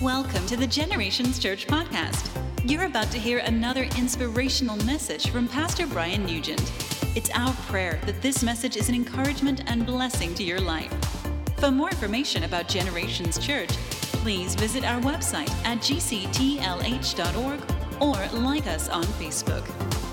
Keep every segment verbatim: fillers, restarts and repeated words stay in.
Welcome to the Generations Church podcast. You're about to hear another inspirational message from Pastor Brian Nugent. It's our prayer that this message is an encouragement and blessing to your life. For more information about Generations Church, please visit our website at g c t l h dot org or like us on Facebook.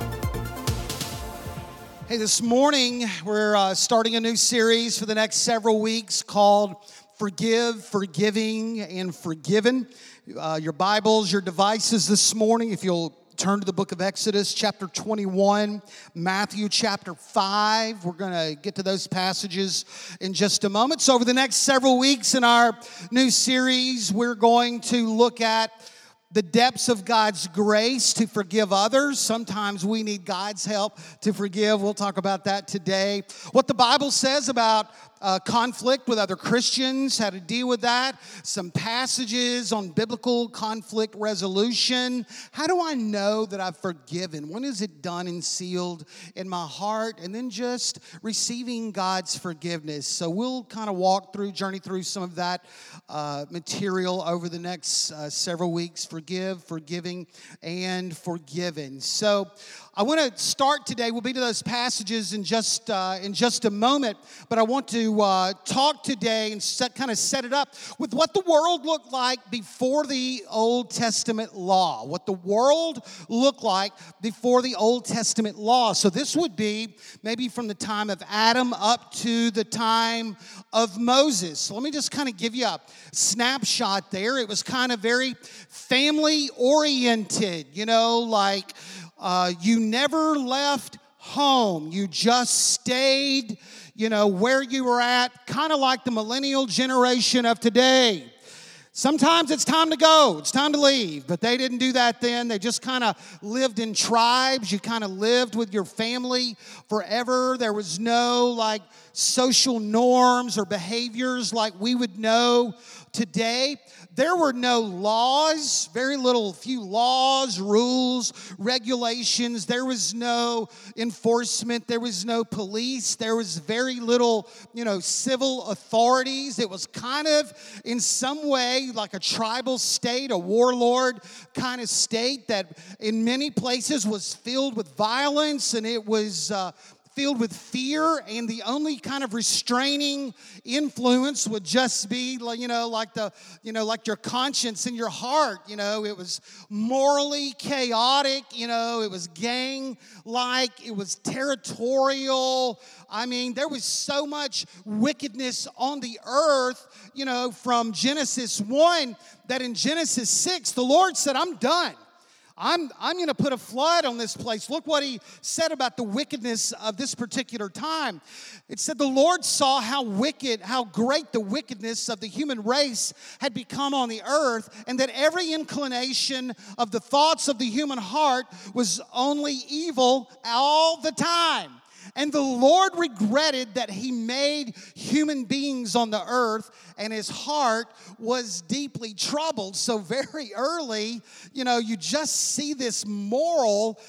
Hey, this morning we're uh, starting a new series for the next several weeks called Forgive, Forgiving, and Forgiven. Uh, your Bibles, your devices this morning, if you'll turn to the book of Exodus chapter twenty-one, Matthew chapter five. We're going to get to those passages in just a moment. So over the next several weeks in our new series, we're going to look at the depths of God's grace to forgive others. Sometimes we need God's help to forgive. We'll talk about that today. What the Bible says about uh, conflict with other Christians, how to deal with that. Some passages on biblical conflict resolution. How do I know that I've forgiven? When is it done and sealed in my heart? And then just receiving God's forgiveness. So we'll kind of walk through, journey through some of that uh, material over the next uh, several weeks. Forgive, forgiving, and forgiven. So I want to start today. We'll be to those passages in just uh, in just a moment, but I want to uh, talk today and set, kind of set it up with what the world looked like before the Old Testament law. What the world looked like before the Old Testament law. So this would be maybe from the time of Adam up to the time of Moses. So let me just kind of give you a snapshot there. It was kind of very family oriented, you know, like uh, you never left home. You just stayed, you know, where you were at, kind of like the millennial generation of today. Sometimes it's time to go, it's time to leave, but they didn't do that then. They just kind of lived in tribes. You kind of lived with your family forever. There was no like social norms or behaviors like we would know today. There were no laws, very little, few laws, rules, regulations. There was no enforcement. There was no police. There was very little, you know, civil authorities. It was kind of, in some way, like a tribal state, a warlord kind of state that in many places was filled with violence, and it was uh, filled with fear, and the only kind of restraining influence would just be, you know, like the, you know, like your conscience in your heart. You know, it was morally chaotic. You know, it was gang-like. It was territorial. I mean, there was so much wickedness on the earth, you know, from Genesis one, that in Genesis six, the Lord said, I'm done. I'm, I'm going to put a flood on this place. Look what he said about the wickedness of this particular time. It said the Lord saw how wicked, how great the wickedness of the human race had become on the earth, and that every inclination of the thoughts of the human heart was only evil all the time. And the Lord regretted that he made human beings on the earth, and his heart was deeply troubled. So very early, you know, you just see this moral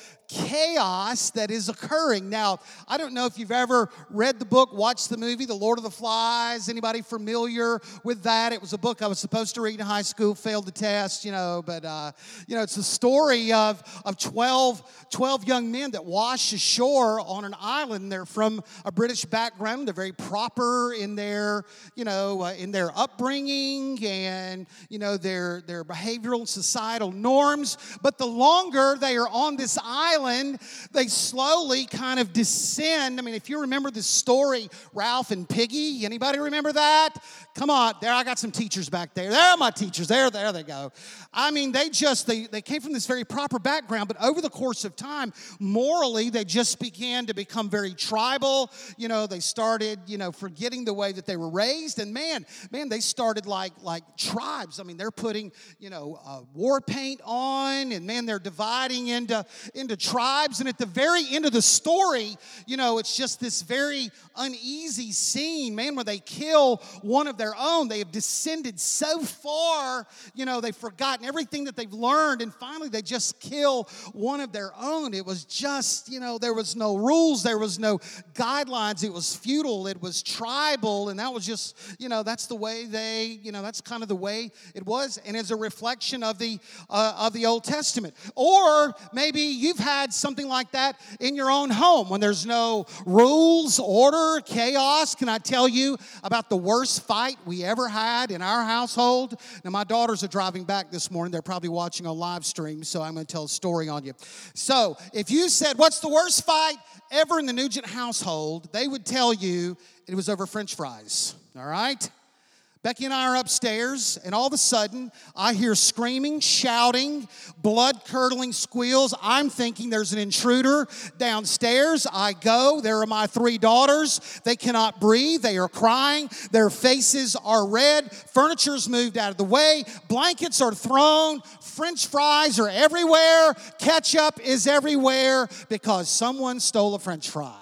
chaos that is occurring. Now, I don't know if you've ever read the book, watched the movie, The Lord of the Flies. Anybody familiar with that? It was a book I was supposed to read in high school, failed the test, you know, but, uh, you know, it's the story of, of twelve, twelve young men that wash ashore on an island. They're from a British background. They're very proper in their, you know, uh, in their upbringing and, you know, their, their behavioral and societal norms. But the longer they are on this island, they slowly kind of descend. I mean, if you remember the story, Ralph and Piggy, anybody remember that? Come on, there, I got some teachers back there. There are my teachers. There, there they go. I mean, they just, they, they came from this very proper background, but over the course of time, morally, they just began to become very tribal. You know, they started, you know, forgetting the way that they were raised. And man, man, they started like, like tribes. I mean, they're putting, you know, uh, war paint on, and man, they're dividing into, into tribes. tribes. And at the very end of the story, you know, it's just this very uneasy scene, man, where they kill one of their own. They have descended so far, you know, they've forgotten everything that they've learned. And finally, they just kill one of their own. It was just, you know, there was no rules. There was no guidelines. It was feudal. It was tribal. And that was just, you know, that's the way they, you know, that's kind of the way it was. And it's a reflection of the uh, of the Old Testament. Or maybe you've had something like that in your own home when there's no rules, order, chaos. Can I tell you about the worst fight we ever had in our household? Now, my daughters are driving back this morning. They're probably watching on live stream, so I'm going to tell a story on you. So if you said, what's the worst fight ever in the Nugent household, they would tell you it was over French fries, all right? Becky and I are upstairs, and all of a sudden, I hear screaming, shouting, blood-curdling squeals. I'm thinking there's an intruder downstairs. I go. There are my three daughters. They cannot breathe. They are crying. Their faces are red. Furniture's moved out of the way. Blankets are thrown. French fries are everywhere. Ketchup is everywhere because someone stole a French fry.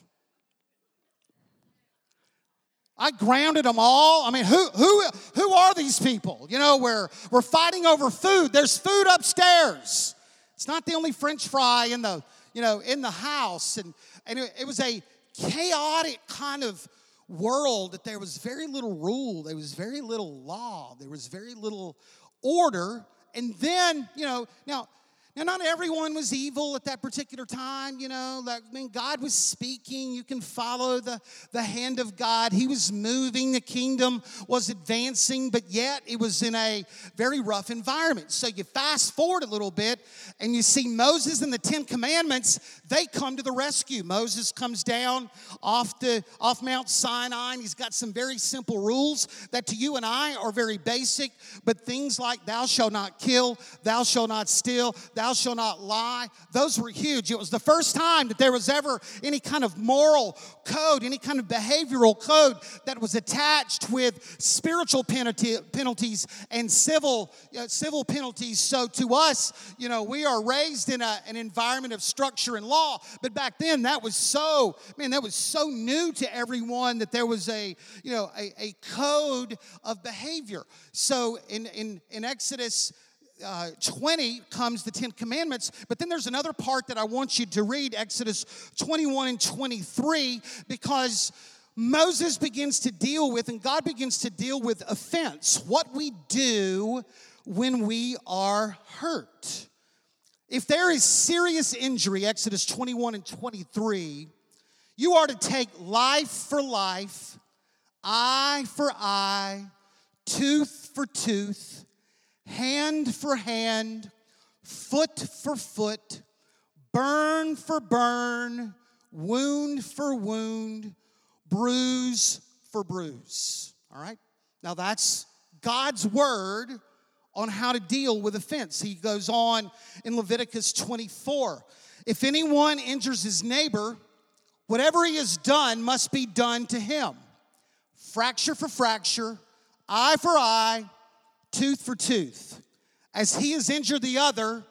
I grounded them all. I mean, who who who are these people? You know, we're we're fighting over food. There's food upstairs. It's not the only French fry in the, you know, in the house. And, and it, it was a chaotic kind of world that there was very little rule. There was very little law. There was very little order. And then, you know, now Now, not everyone was evil at that particular time, you know. Like, I mean, God was speaking. You can follow the, the hand of God. He was moving. The kingdom was advancing, but yet it was in a very rough environment. So you fast forward a little bit, and you see Moses and the Ten Commandments, they come to the rescue. Moses comes down off, the, off Mount Sinai, and he's got some very simple rules that to you and I are very basic, but things like thou shalt not kill, thou shalt not steal, thou shalt not lie. Those were huge. It was the first time that there was ever any kind of moral code, any kind of behavioral code that was attached with spiritual penalty, penalties and civil uh, civil penalties. So to us, you know, we are raised in a, an environment of structure and law. But back then, that was so, man, that was so new to everyone that there was a, you know, a, a code of behavior. So in in, in Exodus Uh, twenty comes the Ten Commandments, but then there's another part that I want you to read, Exodus twenty-one and twenty-three, because Moses begins to deal with, and God begins to deal with offense, what we do when we are hurt. If there is serious injury, Exodus twenty-one and twenty-three, you are to take life for life, eye for eye, tooth for tooth, hand for hand, foot for foot, burn for burn, wound for wound, bruise for bruise. All right? Now that's God's word on how to deal with offense. He goes on in Leviticus twenty-four. If anyone injures his neighbor, whatever he has done must be done to him. Fracture for fracture, eye for eye, tooth for tooth. As he has injured the other,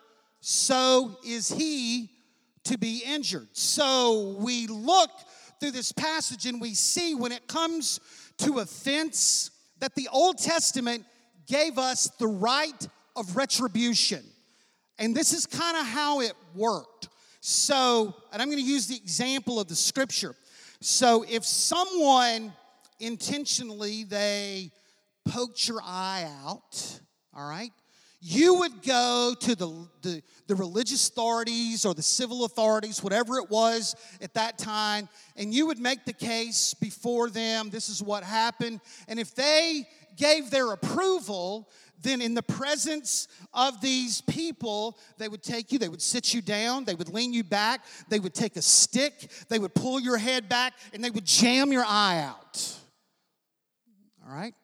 so is he to be injured. So we look through this passage and we see when it comes to offense that the Old Testament gave us the right of retribution. And this is kind of how it worked. So, and I'm going to use the example of the scripture. So if someone intentionally, they poked your eye out, all right, you would go to the, the, the religious authorities or the civil authorities, whatever it was at that time, and you would make the case before them, this is what happened. And if they gave their approval, then in the presence of these people, they would take you, they would sit you down, they would lean you back, they would take a stick, they would pull your head back, and they would jam your eye out, all right?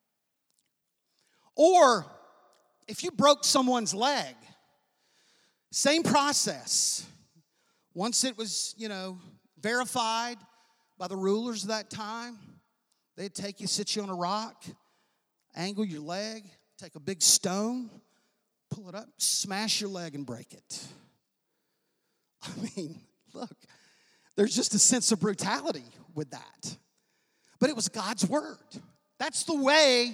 Or if you broke someone's leg, same process. Once it was, you know, verified by the rulers of that time, they'd take you, sit you on a rock, angle your leg, take a big stone, pull it up, smash your leg and break it. I mean, look, there's just a sense of brutality with that. But it was God's word. That's the way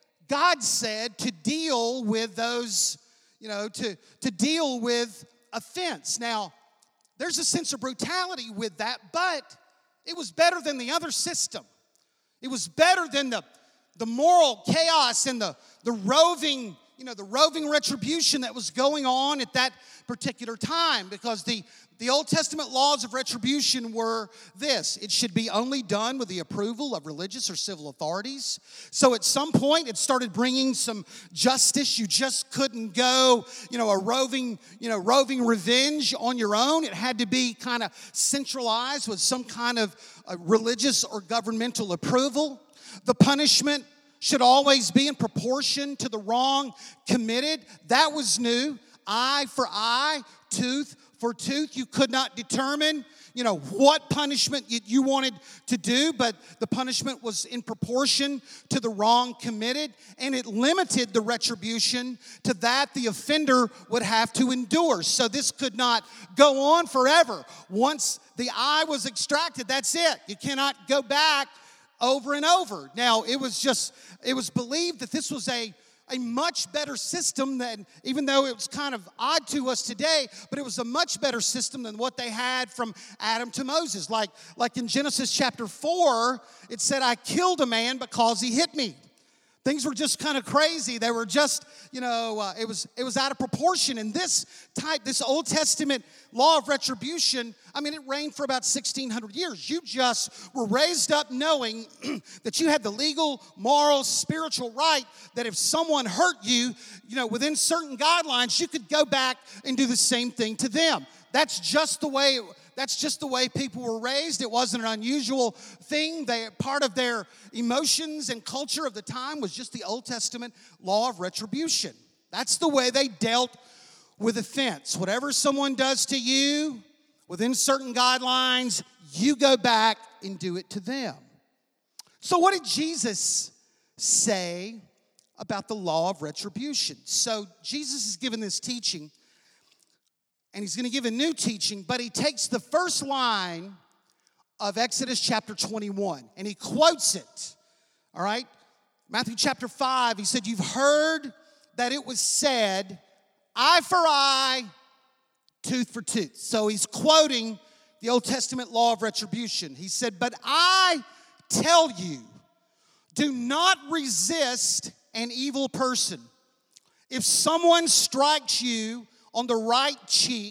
God said to deal with those, you know, to, to deal with offense. Now, there's a sense of brutality with that, but it was better than the other system. It was better than the, the moral chaos and the, the roving, you know, the roving retribution that was going on at that particular time, because the, the Old Testament laws of retribution were this: it should be only done with the approval of religious or civil authorities. So at some point, it started bringing some justice. You just couldn't go, you know, a roving, you know, roving revenge on your own. It had to be kind of centralized with some kind of uh, religious or governmental approval. The punishment should always be in proportion to the wrong committed. That was new. Eye for eye, tooth for tooth. You could not determine, you know, what punishment you wanted to do, but the punishment was in proportion to the wrong committed, and it limited the retribution to that the offender would have to endure. So this could not go on forever. Once the eye was extracted, that's it. You cannot go back over and over. Now, it was just, it was believed that this was a a much better system than, even though it was kind of odd to us today, but it was a much better system than what they had from Adam to Moses. Like, like in Genesis chapter four, it said, I killed a man because he hit me. Things were just kind of crazy. They were just, you know, uh, it was it was out of proportion. And this type, this Old Testament law of retribution, I mean, it reigned for about sixteen hundred years. You just were raised up knowing that you had the legal, moral, spiritual right that if someone hurt you, you know, within certain guidelines, you could go back and do the same thing to them. That's just the way it That's just the way people were raised. It wasn't an unusual thing. They, part of their emotions and culture of the time was just the Old Testament law of retribution. That's the way they dealt with offense. Whatever someone does to you, within certain guidelines, you go back and do it to them. So what did Jesus say about the law of retribution? So Jesus is given this teaching, and he's going to give a new teaching, but he takes the first line of Exodus chapter twenty-one, and he quotes it, all right? Matthew chapter five, he said, you've heard that it was said, eye for eye, tooth for tooth. So he's quoting the Old Testament law of retribution. He said, but I tell you, do not resist an evil person. If someone strikes you on the right cheek,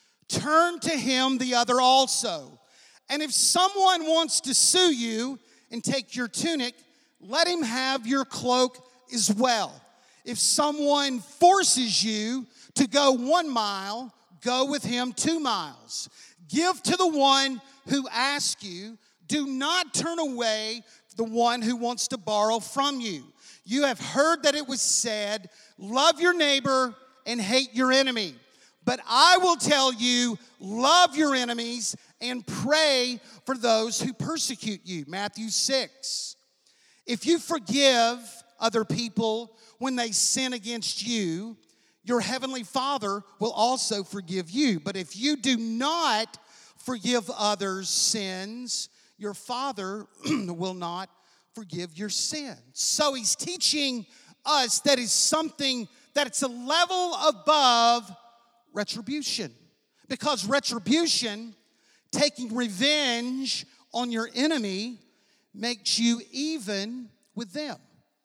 turn to him the other also. And if someone wants to sue you and take your tunic, let him have your cloak as well. If someone forces you to go one mile, go with him two miles. Give to the one who asks you. Do not turn away the one who wants to borrow from you. You have heard that it was said, love your neighbor and hate your enemy. But I will tell you, love your enemies and pray for those who persecute you. Matthew six. If you forgive other people when they sin against you, your heavenly Father will also forgive you. But if you do not forgive others' sins, your Father will not forgive your sins. So he's teaching us that is something, that it's a level above retribution. Because retribution, taking revenge on your enemy, makes you even with them.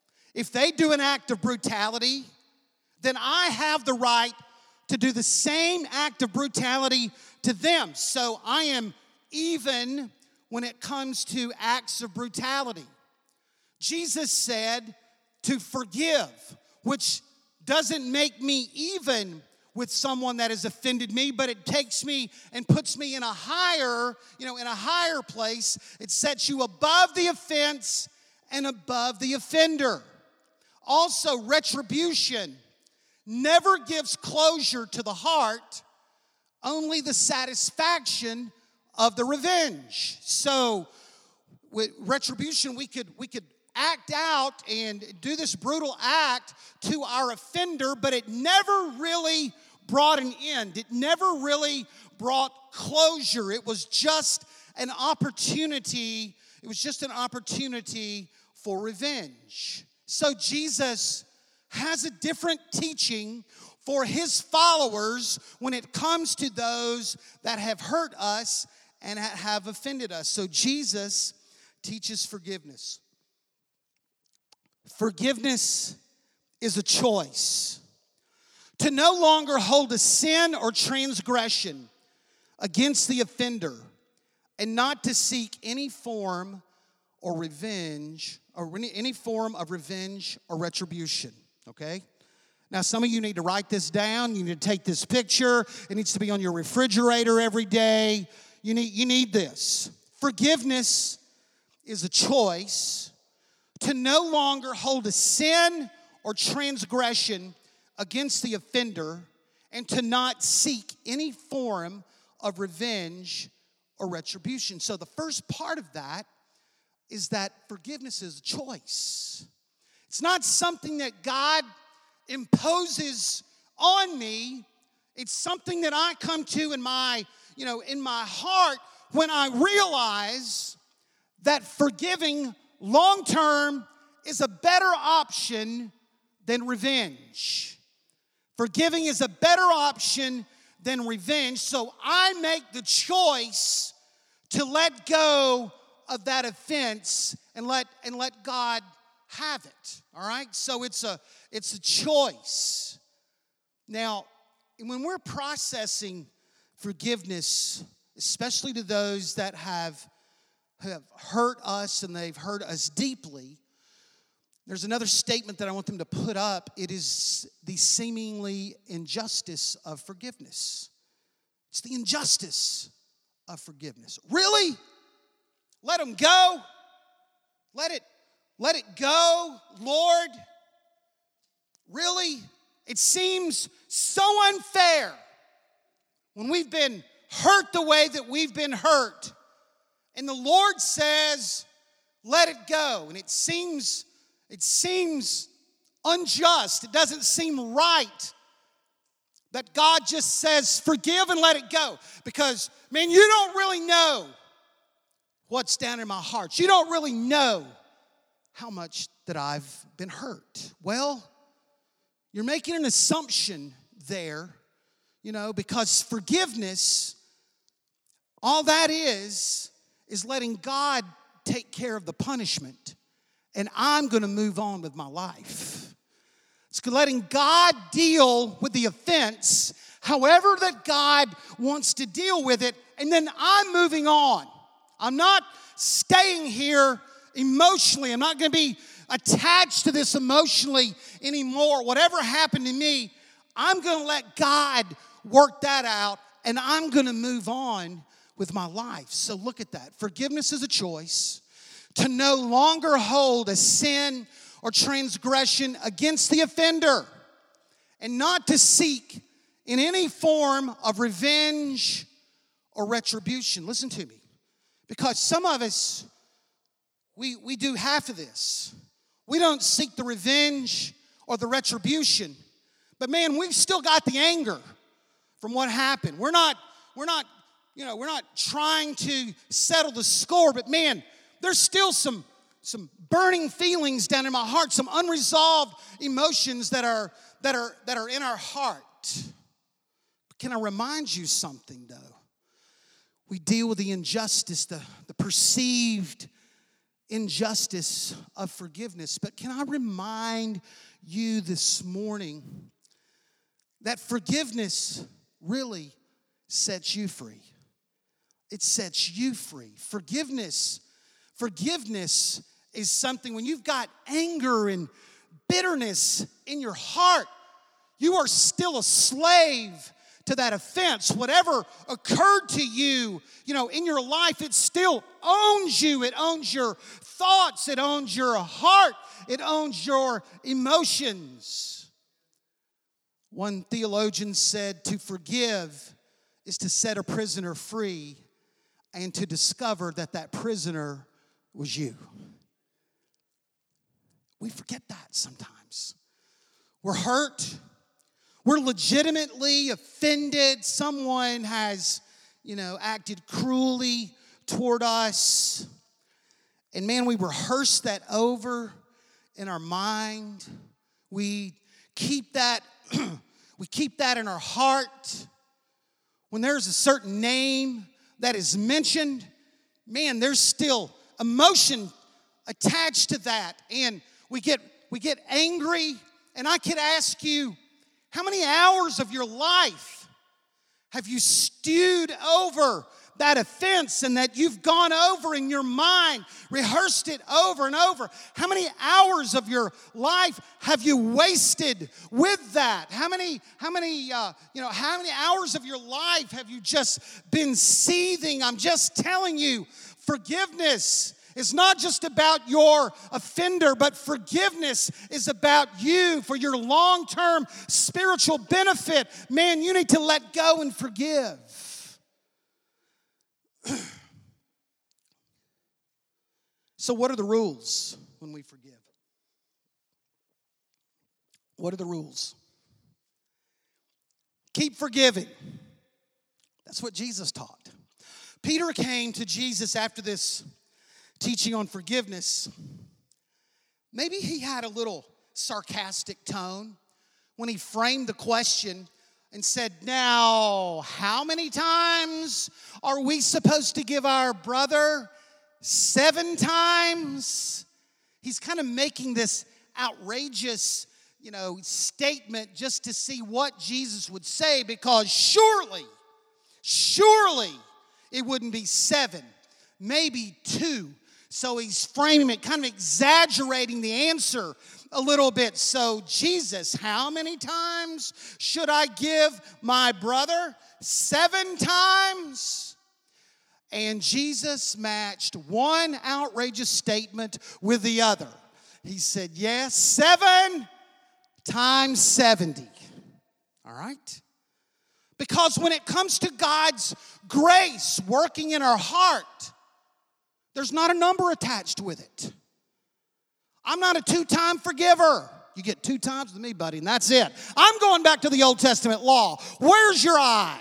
If they do an act of brutality, then I have the right to do the same act of brutality to them. So I am even when it comes to acts of brutality. Jesus said to forgive, which doesn't make me even with someone that has offended me, but it takes me and puts me in a higher, you know, in a higher place. It sets you above the offense and above the offender. Also, retribution never gives closure to the heart, only the satisfaction of the revenge. So, with retribution, we could we could act out and do this brutal act to our offender, but it never really brought an end. It never really brought closure. It was just an opportunity. It was just an opportunity for revenge. So Jesus has a different teaching for his followers when it comes to those that have hurt us and have offended us. So Jesus teaches forgiveness. Forgiveness is a choice to no longer hold a sin or transgression against the offender and not to seek any form or revenge or any form of revenge or retribution, okay? Now, some of you need to write this down. You need to take this picture. It needs to be on your refrigerator every day. You need, you need this. Forgiveness is a choice to no longer hold a sin or transgression against the offender and to not seek any form of revenge or retribution. So the first part of that is that forgiveness is a choice. It's not something that God imposes on me. It's something that I come to in my, you know, in my heart when I realize that forgiving long term is a better option than revenge. Forgiving is a better option than revenge. So I make the choice to let go of that offense and let and let God have it. All right? So it's a it's a choice. Now, when we're processing forgiveness, especially to those that have have hurt us and they've hurt us deeply, there's another statement that I want them to put up. It is the seemingly injustice of forgiveness. It's the injustice of forgiveness. Really? Let them go? Let it, let it go, Lord? Really? It seems so unfair when we've been hurt the way that we've been hurt. And the Lord says, let it go. And it seems, it seems unjust. It doesn't seem right that God just says, forgive and let it go. Because, man, you don't really know what's down in my heart. You don't really know how much that I've been hurt. Well, you're making an assumption there, you know, because forgiveness, all that is, is letting God take care of the punishment, and I'm going to move on with my life. It's letting God deal with the offense, however that God wants to deal with it, and then I'm moving on. I'm not staying here emotionally. I'm not going to be attached to this emotionally anymore. Whatever happened to me, I'm going to let God work that out, and I'm going to move on with my life. So look at that. Forgiveness is a choice to no longer hold a sin or transgression against the offender and not to seek in any form of revenge or retribution. Listen to me. Because some of us, we, we do half of this. We don't seek the revenge or the retribution. But man, we've still got the anger from what happened. We're not, we're not, you know, we're not trying to settle the score, but man, there's still some, some burning feelings down in my heart, some unresolved emotions that are, that are, that are in our heart. But can I remind you something, though? We deal with the injustice, the, the perceived injustice of forgiveness. But can I remind you this morning that forgiveness really sets you free? It sets you free. Forgiveness, forgiveness is something when you've got anger and bitterness in your heart, you are still a slave to that offense. Whatever occurred to you, you know, in your life, it still owns you. It owns your thoughts. It owns your heart. It owns your emotions. One theologian said, to forgive is to set a prisoner free and to discover that that prisoner was you. We forget that sometimes. We're hurt. We're legitimately offended. Someone has you know, acted cruelly toward us. And man, we rehearse that over in our mind. We keep that, we keep that in our heart. When there's a certain name that is mentioned, man, there's still emotion attached to that. And we get we get angry. And I could ask you, how many hours of your life have you stewed over that offense and that you've gone over in your mind, rehearsed it over and over? How many hours of your life have you wasted with that? How many, how many, uh, you know, how many hours of your life have you just been seething? I'm just telling you, forgiveness is not just about your offender, but forgiveness is about you for your long-term spiritual benefit. Man, you need to let go and forgive. So what are the rules when we forgive? What are the rules? Keep forgiving. That's what Jesus taught. Peter came to Jesus after this teaching on forgiveness. Maybe he had a little sarcastic tone when he framed the question and said, now, how many times are we supposed to give our brother? Seven times? He's kind of making this outrageous, you know, statement just to see what Jesus would say, because surely, surely it wouldn't be seven, maybe two. So he's framing it, kind of exaggerating the answer a little bit. So, Jesus, how many times should I give my brother? Seven times? And Jesus matched one outrageous statement with the other. He said, yes, seven times seventy. All right? Because when it comes to God's grace working in our heart, there's not a number attached with it. I'm not a two-time forgiver. You get two times with me, buddy, and that's it. I'm going back to the Old Testament law. Where's your eye?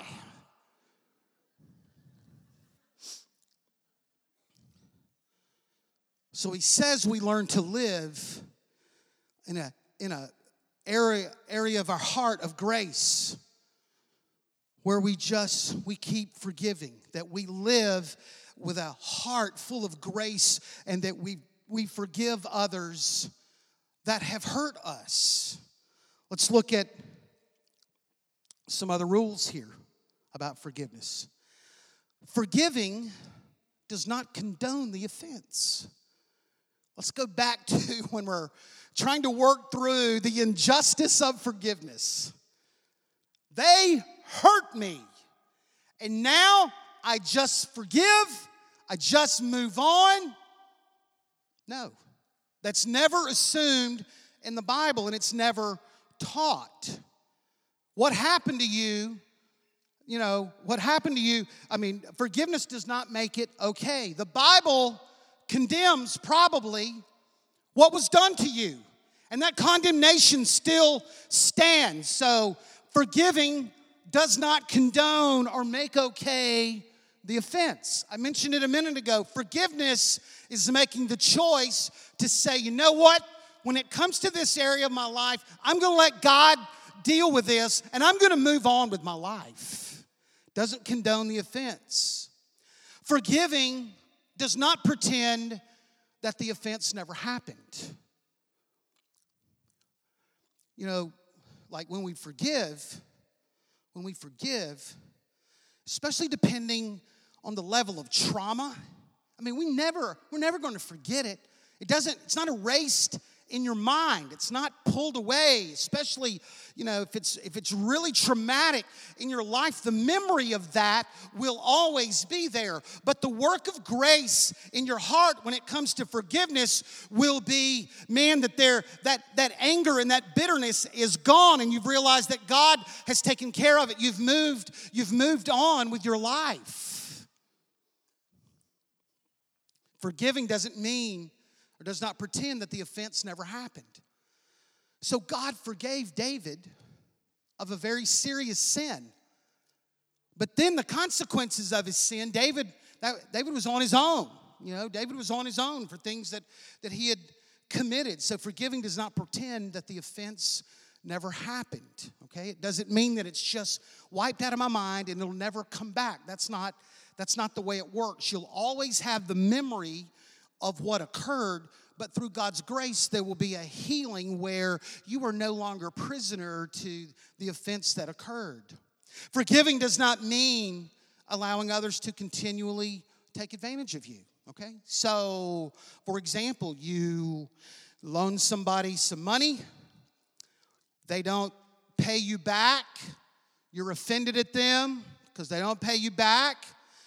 So he says we learn to live in a in a area area of our heart of grace where we just we keep forgiving, that we live with a heart full of grace, and that we we forgive others that have hurt us. Let's look at some other rules here about forgiveness. Forgiving does not condone the offense. Let's go back to when we're trying to work through the injustice of forgiveness. They hurt me, and now I just forgive, I just move on. No, that's never assumed in the Bible, and it's never taught. What happened to you, you know, what happened to you, I mean, forgiveness does not make it okay. The Bible condemns probably what was done to you, and that condemnation still stands. So forgiving does not condone or make okay the offense. I mentioned it a minute ago. Forgiveness is making the choice to say, you know what? When it comes to this area of my life, I'm going to let God deal with this, and I'm going to move on with my life. Doesn't condone the offense. Forgiving does not pretend that the offense never happened. You know, like when we forgive, when we forgive, especially depending on the level of trauma, I mean, we never, we're never going to forget it. It doesn't, it's not erased in your mind. It's not pulled away, especially, you know, if it's if it's really traumatic in your life, the memory of that will always be there. But the work of grace in your heart when it comes to forgiveness will be, man, that there that that anger and that bitterness is gone, and you've realized that God has taken care of it. You've moved, you've moved on with your life. Forgiving doesn't mean or does not pretend that the offense never happened. So God forgave David of a very serious sin. But then the consequences of his sin, David, that, David was on his own. You know, David was on his own for things that, that he had committed. So forgiving does not pretend that the offense never happened, okay? It doesn't mean that it's just wiped out of my mind and it'll never come back. That's not, that's not the way it works. You'll always have the memory of what occurred, but through God's grace, there will be a healing where you are no longer prisoner to the offense that occurred. Forgiving does not mean allowing others to continually take advantage of you, okay? So, for example, you loan somebody some money, they don't pay you back, you're offended at them because they don't pay you back,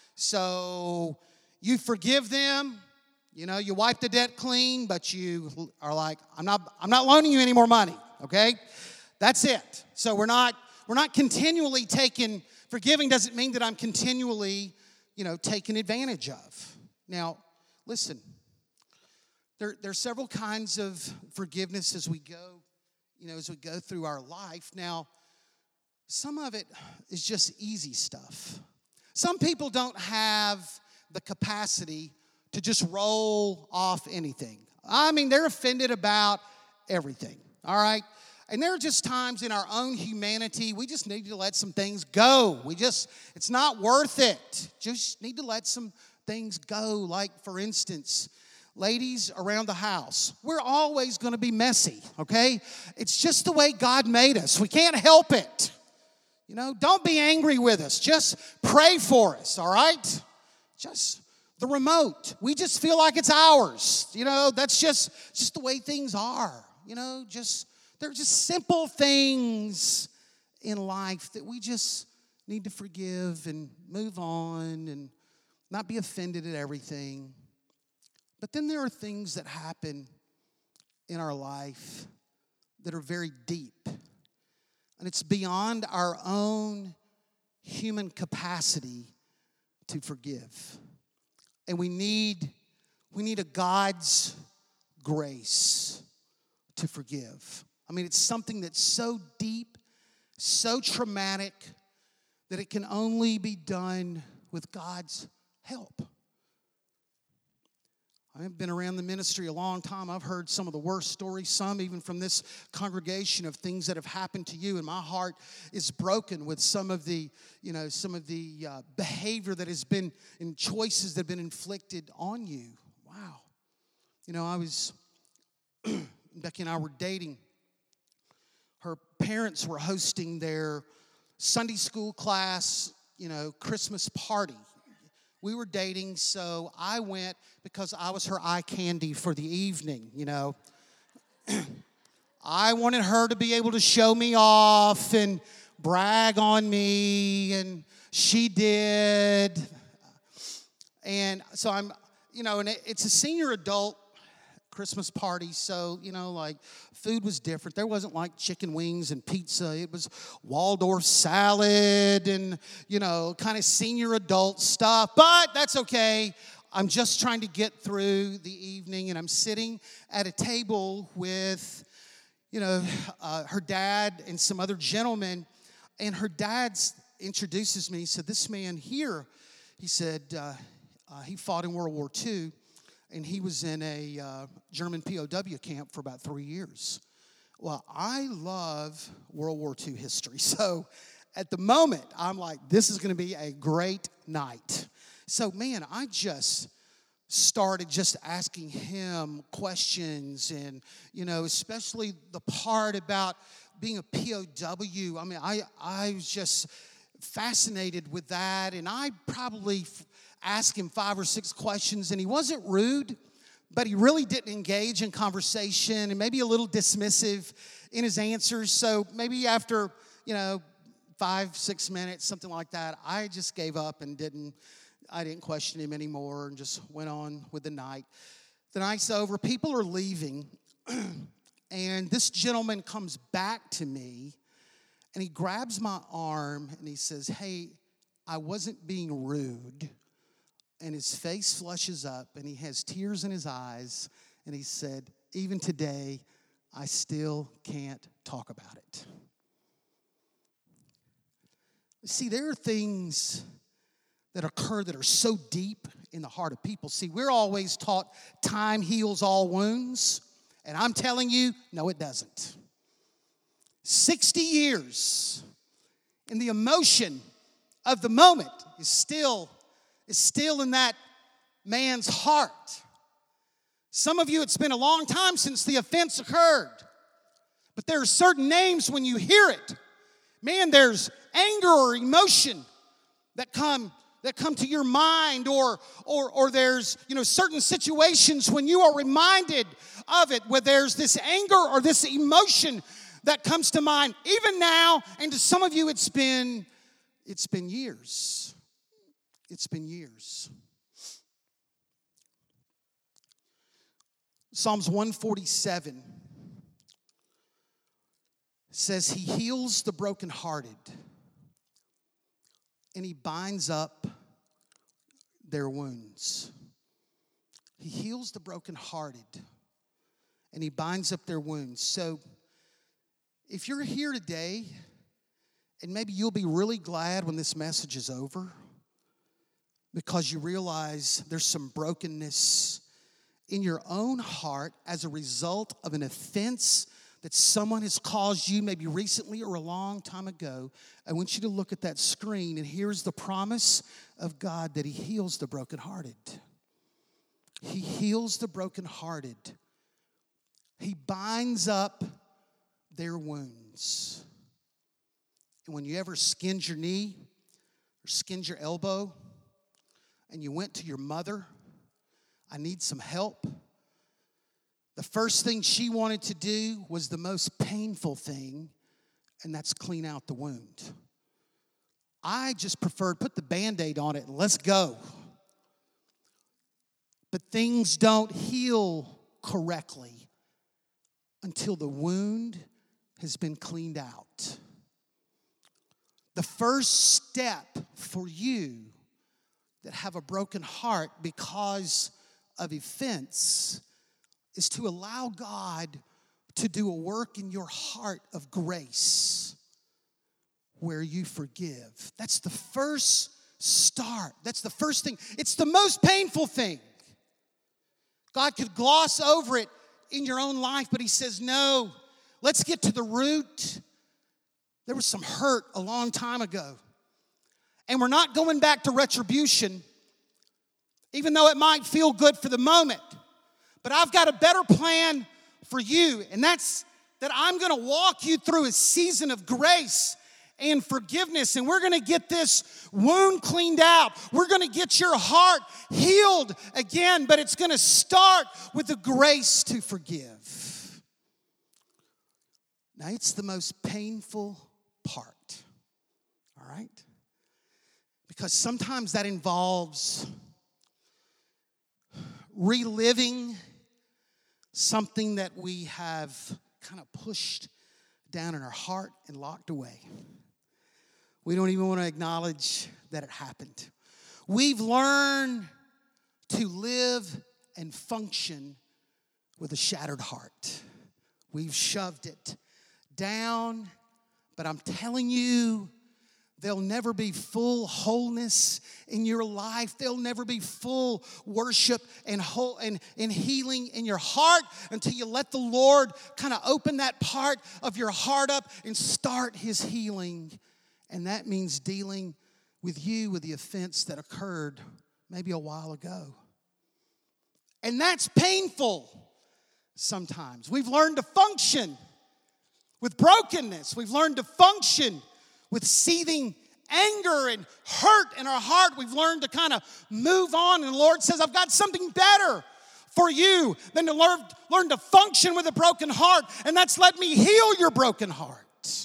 so you forgive them. You know, you wipe the debt clean, but you are like, I'm not, I'm not loaning you any more money, okay? That's it. So we're not, we're not continually taking, forgiving doesn't mean that I'm continually, you know, taken advantage of. Now, listen, there, there are several kinds of forgiveness as we go, you know, as we go through our life. Now, some of it is just easy stuff. Some people don't have the capacity to just roll off anything. I mean, they're offended about everything, all right? And there are just times in our own humanity, we just need to let some things go. We just, it's not worth it. Just need to let some things go. Like, for instance, ladies around the house, we're always going to be messy, okay? It's just the way God made us. We can't help it. You know, don't be angry with us. Just pray for us, all right? Just the remote. We just feel like it's ours. You know, that's just, just the way things are. You know, just, they're just simple things in life that we just need to forgive and move on and not be offended at everything. But then there are things that happen in our life that are very deep. And it's beyond our own human capacity to forgive. And we need, we need a God's grace to forgive. I mean, it's something that's so deep, so traumatic, that it can only be done with God's help. I've been around the ministry a long time. I've heard some of the worst stories, some even from this congregation, of things that have happened to you. And my heart is broken with some of the, you know, some of the uh, behavior that has been, and choices that have been inflicted on you. Wow. You know, I was, Becky and I were dating. Her parents were hosting their Sunday school class, you know, Christmas party. We were dating, so I went because I was her eye candy for the evening, you know. I wanted her to be able to show me off and brag on me, and she did. And so I'm, you know, and it's a senior adult Christmas party, so, you know, like, food was different. There wasn't like chicken wings and pizza. It was Waldorf salad and, you know, kind of senior adult stuff, but that's okay. I'm just trying to get through the evening, and I'm sitting at a table with, you know, uh, her dad and some other gentlemen, and her dad introduces me. He said, this man here, he said, uh, uh, he fought in World War Two. And he was in a uh, German P O W camp for about three years. Well, I love World War Two history. So at the moment, I'm like, this is going to be a great night. So, man, I just started just asking him questions. And, you know, especially the part about being a P O W. I mean, I, I was just fascinated with that. And I probably F- ask him five or six questions, and he wasn't rude, but he really didn't engage in conversation, and maybe a little dismissive in his answers. So maybe after, you know, five, six minutes, something like that, I just gave up and didn't, I didn't question him anymore and just went on with the night. The night's over, people are leaving, and this gentleman comes back to me, and he grabs my arm, and he says, hey, I wasn't being rude. And his face flushes up, and he has tears in his eyes, and he said, even today, I still can't talk about it. See, there are things that occur that are so deep in the heart of people. See, we're always taught time heals all wounds, and I'm telling you, no, it doesn't. sixty years, and the emotion of the moment is still, is still in that man's heart. Some of you, it's been a long time since the offense occurred, but there are certain names when you hear it, man, there's anger or emotion that come that come to your mind, or or or there's, you know, certain situations when you are reminded of it, where there's this anger or this emotion that comes to mind. Even now, and to some of you, it's been it's been years. It's been years. Psalms one forty-seven says he heals the brokenhearted and he binds up their wounds. He heals the brokenhearted and he binds up their wounds. So if you're here today, and maybe you'll be really glad when this message is over, because you realize there's some brokenness in your own heart as a result of an offense that someone has caused you, maybe recently or a long time ago. I want you to look at that screen, and here's the promise of God that he heals the brokenhearted. He heals the brokenhearted. He binds up their wounds. And when you ever skinned your knee or skinned your elbow and you went to your mother, I need some help, the first thing she wanted to do was the most painful thing, and that's clean out the wound. I just preferred put the Band-Aid on it and let's go. But things don't heal correctly until the wound has been cleaned out. The first step for you that have a broken heart because of offense is to allow God to do a work in your heart of grace where you forgive. That's the first start. That's the first thing. It's the most painful thing. God could gloss over it in your own life, but he says, no, let's get to the root. There was some hurt a long time ago. And we're not going back to retribution, even though it might feel good for the moment. But I've got a better plan for you, and that's that I'm going to walk you through a season of grace and forgiveness, and we're going to get this wound cleaned out. We're going to get your heart healed again, but it's going to start with the grace to forgive. Now, it's the most painful part, all right? Because sometimes that involves reliving something that we have kind of pushed down in our heart and locked away. We don't even want to acknowledge that it happened. We've learned to live and function with a shattered heart. We've shoved it down, but I'm telling you, there'll never be full wholeness in your life. There'll never be full worship and, whole, and, and healing in your heart until you let the Lord kind of open that part of your heart up and start his healing. And that means dealing with you with the offense that occurred maybe a while ago. And that's painful sometimes. We've learned to function with brokenness. We've learned to function with seething anger and hurt in our heart. We've learned to kind of move on. And the Lord says, I've got something better for you than to learn, learn to function with a broken heart. And that's let me heal your broken heart.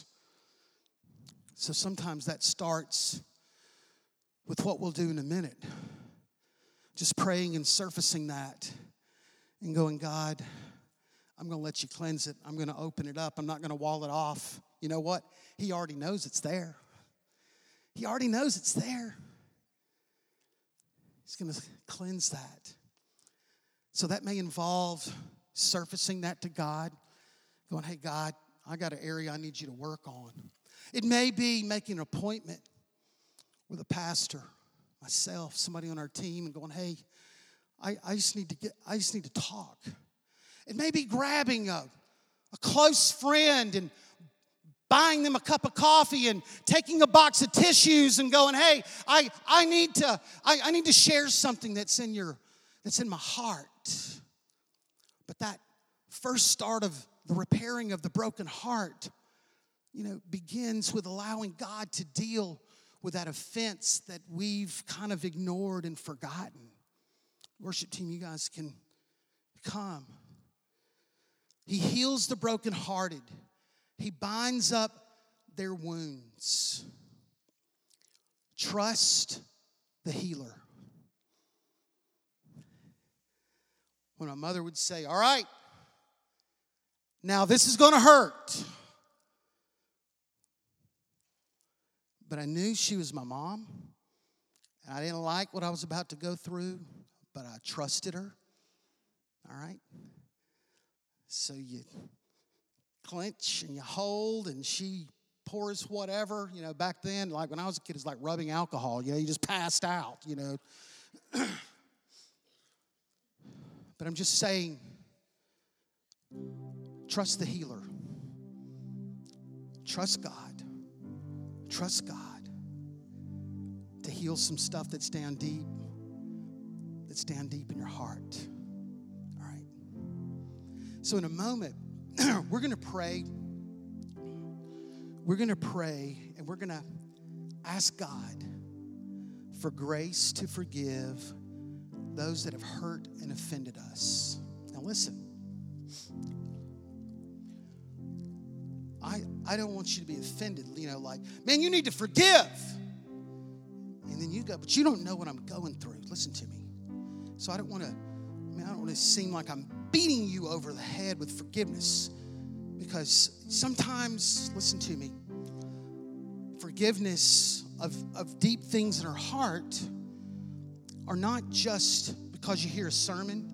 So sometimes that starts with what we'll do in a minute. Just praying and surfacing that and going, God, I'm going to let you cleanse it. I'm going to open it up. I'm not going to wall it off. You know what? He already knows it's there. He already knows it's there. He's going to cleanse that. So that may involve surfacing that to God, going, hey, God, I got an area I need you to work on. It may be making an appointment with a pastor, myself, somebody on our team, and going, hey, I, I just need to get, I just need to talk. It may be grabbing a, a close friend and buying them a cup of coffee and taking a box of tissues and going, hey, I, I need to, I, I need to share something that's in your, that's in my heart. But that first start of the repairing of the broken heart, you know, begins with allowing God to deal with that offense that we've kind of ignored and forgotten. Worship team, you guys can come. He heals the brokenhearted. He binds up their wounds. Trust the healer. When my mother would say, all right, now this is going to hurt. But I knew she was my mom, and I didn't like what I was about to go through, but I trusted her. All right? So you clench and you hold, and she pours whatever. You know, back then, like when I was a kid, it's like rubbing alcohol. You know, you just passed out, you know. But I'm just saying, trust the healer. Trust God. Trust God to heal some stuff that's down deep, that's down deep in your heart. All right. So in a moment, we're going to pray. We're going to pray, and we're going to ask God for grace to forgive those that have hurt and offended us. Now listen. I, I don't want you to be offended, you know, like, man, you need to forgive. And then you go, but you don't know what I'm going through. Listen to me. So I don't want to, I mean, I don't want to seem like I'm beating you over the head with forgiveness. Because sometimes, listen to me, forgiveness of, of deep things in our heart are not just because you hear a sermon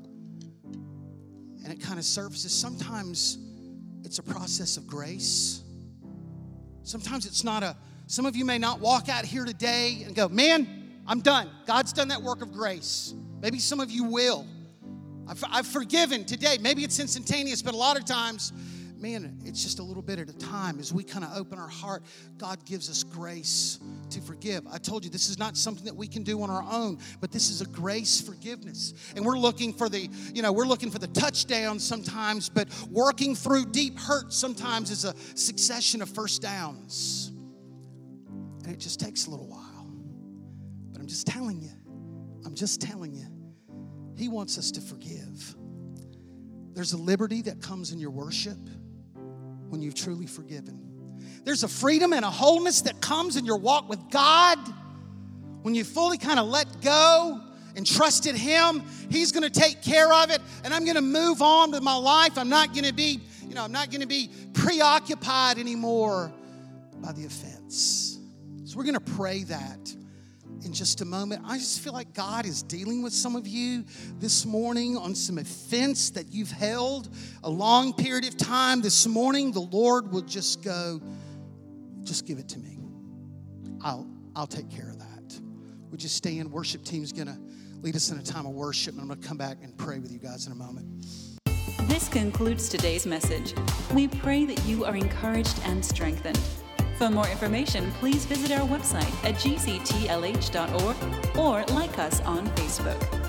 and it kind of surfaces. Sometimes it's a process of grace. Sometimes it's not a, some of you may not walk out here today and go, man, I'm done. God's done that work of grace. Maybe some of you will. I've, I've forgiven today. Maybe it's instantaneous, but a lot of times, man, it's just a little bit at a time. As we kind of open our heart, God gives us grace to forgive. I told you this is not something that we can do on our own, but this is a grace forgiveness. And we're looking for the, you know, we're looking for the touchdown sometimes, but working through deep hurt sometimes is a succession of first downs. And it just takes a little while. But I'm just telling you, I'm just telling you, He wants us to forgive. There's a liberty that comes in your worship when you've truly forgiven. There's a freedom and a wholeness that comes in your walk with God when you fully kind of let go and trusted Him. He's going to take care of it, and I'm going to move on with my life. I'm not going to be, you know, I'm not going to be preoccupied anymore by the offense. So we're going to pray that in just a moment. I just feel like God is dealing with some of you this morning on some offense that you've held a long period of time. This morning, the Lord will just go, just give it to me. I'll, I'll take care of that. Would you stand? Worship team's going to lead us in a time of worship, and I'm going to come back and pray with you guys in a moment. This concludes today's message. We pray that you are encouraged and strengthened. For more information, please visit our website at g c t l h dot org or like us on Facebook.